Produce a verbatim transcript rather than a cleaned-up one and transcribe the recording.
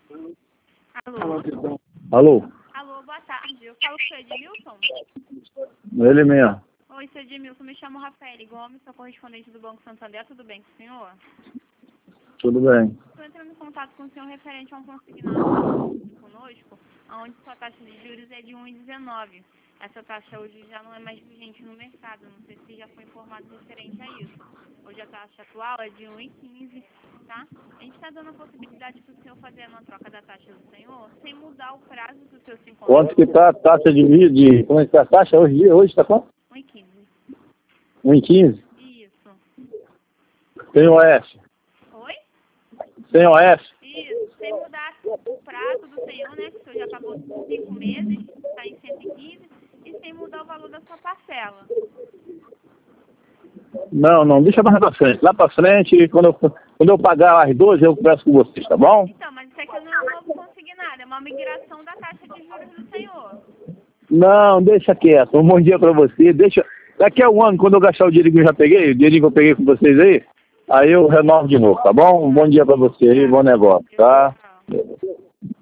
Alô? Alô? Alô, boa tarde. Eu falo com o senhor Edmilson? Ele mesmo. Oi, senhor Edmilson. Me chamo Rafael Gomes, sou correspondente do Banco Santander. Tudo bem com o senhor? Tudo bem. Estou entrando em contato com o senhor referente a um consignado conosco, onde sua taxa de juros é de um vírgula dezenove. Essa taxa hoje já não é mais vigente no mercado. Não sei se já foi informado referente a isso. Hoje a taxa atual é de um vírgula quinze, tá? A gente está dando a possibilidade para o senhor fazer uma troca da taxa do senhor sem mudar o prazo do seu se encontrar. Quanto que está a taxa de milho? De, como é que está a taxa hoje? Hoje está quanto? um vírgula quinze. um vírgula quinze? Isso. Sem O F? Oi? Sem O F? Isso. Sem mudar o prazo do senhor, né? Que o senhor já pagou cinco meses, está em cento e quinze, e sem mudar o valor da sua parcela. Não, não, deixa mais pra frente. Lá pra frente, quando eu, quando eu pagar as doze, eu converso com vocês, tá bom? Então, mas isso aqui não é um novo consignado, é uma migração da taxa de juros do senhor. Não, deixa quieto. Um bom dia pra você. Deixa. Daqui a um ano, quando eu gastar o dinheiro que eu já peguei, o dinheiro que eu peguei com vocês aí, aí eu renovo de novo, tá bom? Um bom dia pra você aí, bom negócio, tá?